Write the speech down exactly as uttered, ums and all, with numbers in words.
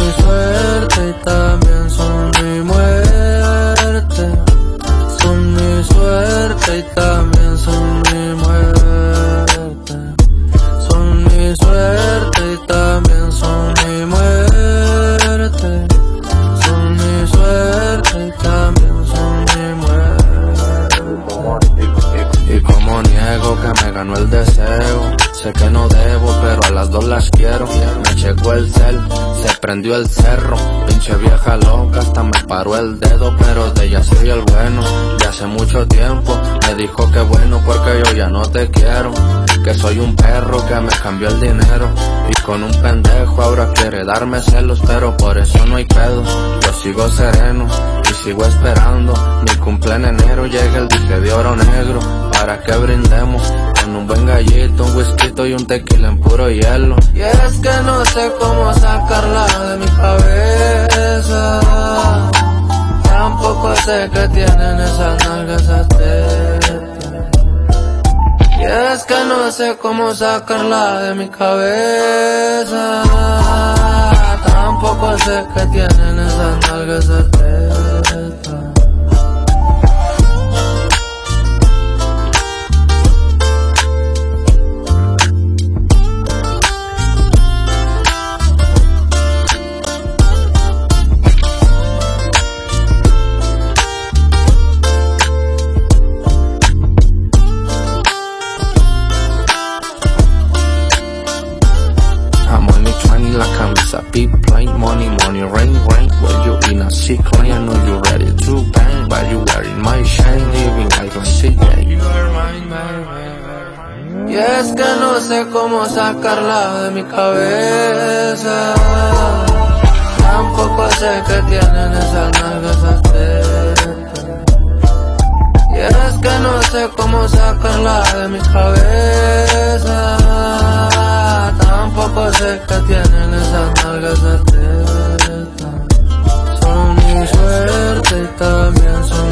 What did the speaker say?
mi suerte y también son mi muerte. Son mi suerte y también son mi muerte. Son mi suerte y también son mi muerte. Son mi suerte y también son mi muerte. Y como niego que me ganó el deseo, sé que no debo, pero a las dos las quiero. Me checó el cel, se prendió el cerro. Pinche vieja loca, hasta me paró el dedo, pero de ella soy el bueno. De hace mucho tiempo me dijo que bueno, porque yo ya no te quiero. Que soy un perro que me cambió el dinero, y con un pendejo ahora quiere darme celos, pero por eso no hay pedo. Yo sigo sereno y sigo esperando mi cumple en enero, llega el disque de oro negro, para que brindemos con un buen gallito, un whisky y un tequila en puro hielo. Y es que no sé cómo sacarla de mi cabeza, tampoco sé que tienen esas nalgas esas tetas. Y es que no sé cómo sacarla de mi cabeza, tampoco sé que tienen esas nalgas esas tetas. La camisa be plain, money, money, rain, rain. Well, you in a sick lane, I know you ready to bang, but you wearing my shine, living like a sick day. You are mine, mine, mine. Y es que no sé cómo sacarla de mi cabeza, tampoco sé que tienen esas nalgas esas tetas. Y es que no sé cómo sacarla de mi cabeza, tampoco sé que tienen esas nalgas esas tetas. Son mi suerte y también son